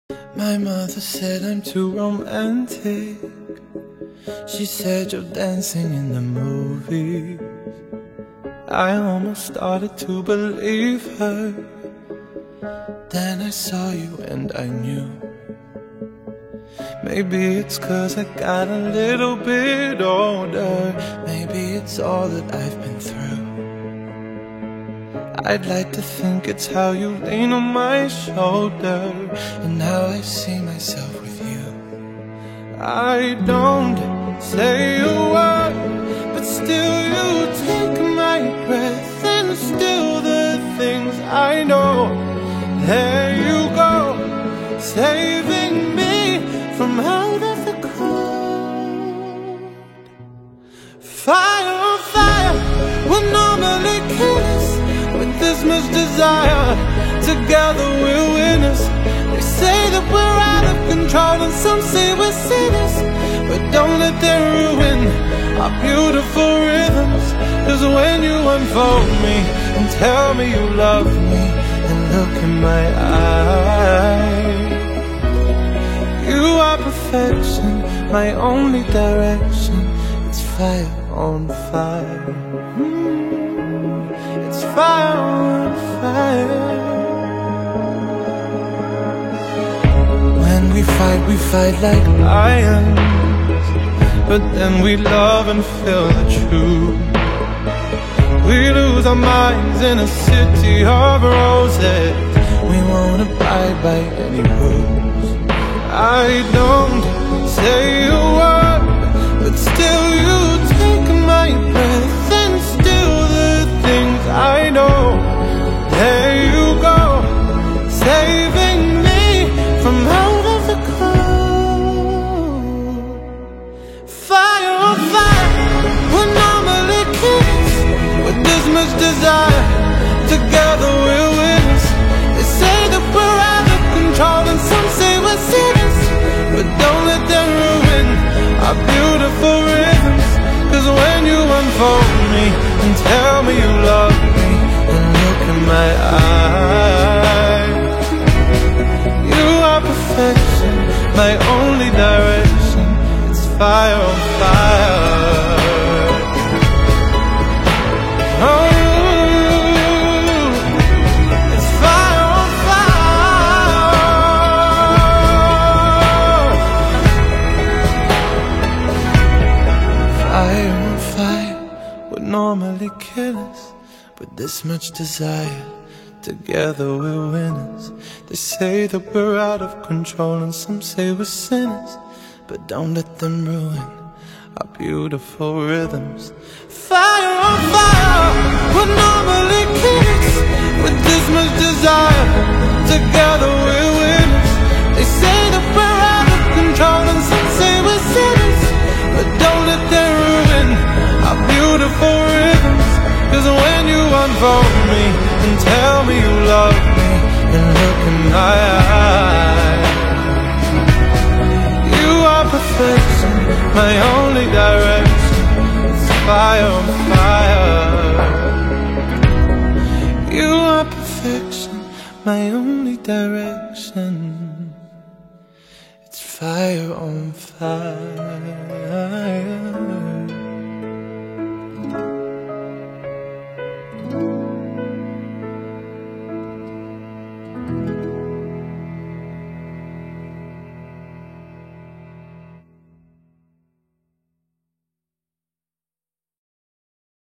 My mother said I'm too romantic. She said you're dancing in the movies. I almost started to believe her. Then I saw you and I knew. Maybe it's 'cause I got a little bit older. Maybe it's all that I've been through. I'd like to think it's how you lean on my shoulder, and how I see myself with you. I don't say a word, but still you take my breath, and still the things I know. There you go, saving me from out of the cold. Fire on fire, we'll normally kiss with this much desire. Together we're winners. They say that we're out of control, and some say we're sinners, but don't let them ruin our beautiful rhythms. 'Cause when you unfold me and tell me you love me, and look in my eyes, you are perfection, my only direction. It's fire on fire. It's fire on fire. When we fight like lions, but then we love and feel the truth. We lose our minds in a city of roses. We won't abide by any rules. I don't say a word, but still you take my breath, and still the things I know. There you go, saving me from out of the cold. Fire on fire, we're normally kids with this much desire. Together we're winners. They say that we're out of control, and some say we're sinners, but don't let them ruin our beautiful rhythms. 'Cause when you unfold me and tell me you love me, and look in my eyes, you are perfection, my only direction. It's fire on fire. Oh, it's fire on fire. Fire on fire would normally kill us, but this much desire. Together we're winners. They say that we're out of control, and some say we're sinners, but don't let them ruin our beautiful rhythms. Fire on fire, we're normally kids with this much desire. Together we're winners. They say that we're out of control, and some say we're sinners, but don't let them ruin our beautiful rhythms. 'Cause when you unfold me and tell me you love me, and look in my eyes, you are perfection, my only direction. It's fire on fire. You are perfection, my only direction. It's fire on fire.